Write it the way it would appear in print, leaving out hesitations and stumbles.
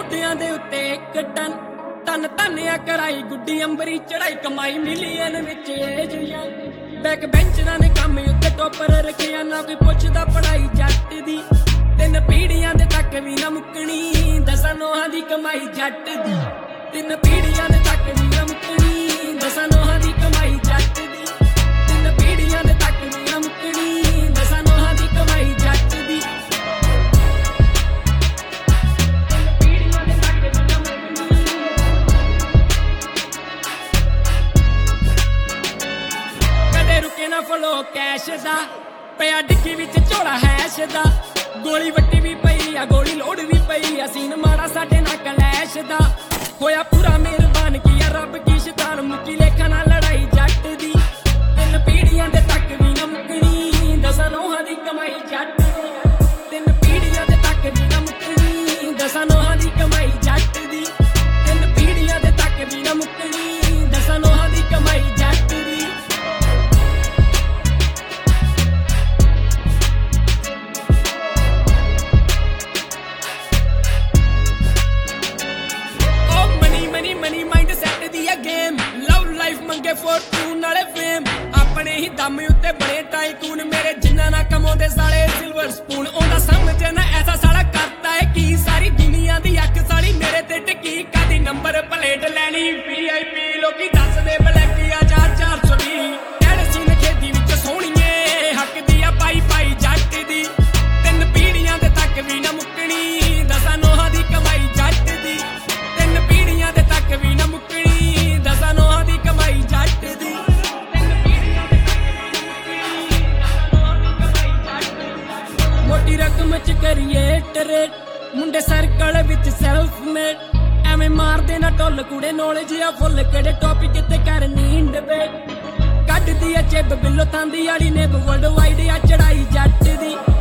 ਮੁੱਦਿਆਂ ਦੇ ਉੱਤੇ ਇੱਕ ਟਨ ਤਨ ਧੰਨਿਆ ਕਰਾਈ ਗੁੱਡੀ ਅੰਬਰੀ ਚੜਾਈ ਕਮਾਈ ਮਿਲੀਅਨ ਵਿੱਚ ਏਜ ਬੈਕ ਬੈਂਚਰਾਂ ਨੇ ਕੰਮ ਉੱਤੇ ਟੋਪਰ ਰੱਖਿਆ ਨਾ ਕੋਈ ਪੁੱਛਦਾ ਪੜਾਈ ਜੱਟ ਦੀ 3 ਪੀੜ੍ਹੀਆਂ ਦੇ ਤੱਕ ਵੀ ਨਾ ਮੁੱਕਣੀ 10 ਨੋਹਾਂ ਦੀ ਕਮਾਈ ਜੱਟ ਦੀ 3 ਪੀੜ੍ਹੀਆਂ ਦੇ ਤੱਕ ਵੀ ਨਾ ਮੁੱਕਣੀ 10 ਨੋਹਾਂ ਦੀ ਕਮਾਈ ਜੱਟ ਦੀ 3 ਪੀੜ੍ਹੀਆਂ ਦੇ ਤੱਕ ਵੀ ਨਾ ਮੁੱਕਣੀ 10 ਨੋਹਾਂ ਦੀ ਕਮਾਈ ਜੱਟ ਦੀ ਨਾ ਫਲੋ ਕੈਸ਼ ਦਾ ਪਿਆ ਡਿੱਗੀ ਵਿੱਚ ਝੋਲਾ ਹੈਸ਼ ਦਾ ਗੋਲੀ ਵੱਟੀ ਵੀ ਪਈ ਆ ਗੋਲੀ ਲੋੜ ਵੀ ਪਈ ਆ ਸੀਨ ਮਾੜਾ ਸਾਡੇ ਨਾਲ ਕਲੈਸ਼ ਦਾ ਹੋਇਆ ਪੂਰਾ ਮਿਹਰਬਾਨ ਕੀਆ ਰੱਬ ਕੀ ਸ਼ੈਤਾਨ ਮੁੱਕੀ ਲੇਖਾਂ ਨਾਲ ਲੜਾਈ ਜੱਟ ਦੀ 3 ਪੀੜ੍ਹੀਆਂ ਦੇ ਤੱਕ ਵੀ ਨਾ ਮੁੱਕਣੀ 10 ਨੋਹਾਂ ਦੀ ਕਮਾਈ ਜੱਟ ਦੀ 3 ਪੀੜ੍ਹੀਆਂ ਦੇ ਤੱਕ ਵੀ ਨਾ ਮੁੱਕਣੀ 10 ਨੋਹਾਂ ਦੀ ਕਮਾਈ ਜੱਟ ਦੀ 3 ਪੀੜ੍ਹੀਆਂ ਦੇ ਤੱਕ ਵੀ ਨਾ ਮੁੱਕਣੀ 10 ਨੋਹਾਂ ਦੀ ਕਮਾਈ ਜੱਟ ਦੀ ਮਨੀ ਮਾਈਂਡ ਸੈਟ ਦੀ ਆ ਗੇਮ ਲਵ ਲਾਈਫ ਮੰਗੇ ਫੋਰਚੂਨ ਨਾਲੇ ਫੇਮ ਆਪਣੇ ਹੀ ਦਮ ਉੱਤੇ ਬਣੇ ਟਾਈਕੂਨ ਮੇਰੇ ਜਿੰਨਾ ਨਾ ਕਮਾਉਂਦੇ ਸਾਲੇ ਸਿਲਵਰ ਸਪੂਨ ਉਹਦਾ ਸਮਝ ਨਾ ਐਸਾ ਸਾਲਾ ਕਰਤਾ ਹੈ ਕੀ ਸਾਰੀ ਦੁਨੀਆ ਦੀ ਅੱਖ ਸਾਲੀ ਮੇਰੇ ਤੇ ਟਿੱਕੀ ਕਾਦੀ ਨੰਬਰ ਪਲੇਟ ਲੈਣੀ VIP ਲੋਕੀ ਦੱਸਦੇ ਬਲੈਕੀ ਆ 420 ਡੈਡ ਸੀ ਖੇਦੀ ਵਿੱਚ ਸੋਹਣੀਏ ਹੱਕ ਦੀ ਆ ਪਾਈ ਪਾਈ ਜੱਟ ਦੀ 3 ਪੀੜ੍ਹੀਆਂ ਦੇ ਤੱਕ ਵੀ ਨਾ ਮੁੱਕਣੀ 10 ਨੋਹਾਂ ਦੀ ਕਮਾਈ ਜੱਟ ਦੀ 3 ਪੀੜ੍ਹੀਆਂ ਦੇ ਤੱਕ ਵੀ ਨਾ ਮੁੱਕਣੀ 10 ਨੋਹਾਂ ਦੀ ਕਮਾਈ ਜੱਟ ਦੀ 3 ਪੀੜ੍ਹੀਆਂ ਦੇ ਤੱਕ ਵੀ ਨਾ ਮੁੱਕਣੀ 10 ਨੋਹਾਂ ਦੀ ਕਮਾਈ ਜੱਟ ਦੀ ਮੋਟੀ ਰਕਮ ਚ ਕਰੀਏ ਟਰੇਡ ਮੁੰਡੇ ਸਰਕਲ ਵਿੱਚ ਸੈਲਫ ਮੇਡ ਐਵੇਂ ਮਾਰਦੇ ਨਾ ਟੁੱਲ ਕੁੜੇ ਨੌਲੇਜ ਆ ਫੁੱਲ ਕਿਹੜੇ ਟੌਪਿਕ ਤੇ ਕਰਨੀ ਡਿਬੇਟ ਕੱਢਦੀ ਆ ਚਿੱਬ ਬਿੱਲੋ ਤਾਂਦੀ ਵਾਲੀ ਨੇ ਵਰਲਡ ਵਾਈਡ ਆ ਚੜਾਈ ਜੱਟ ਦੀ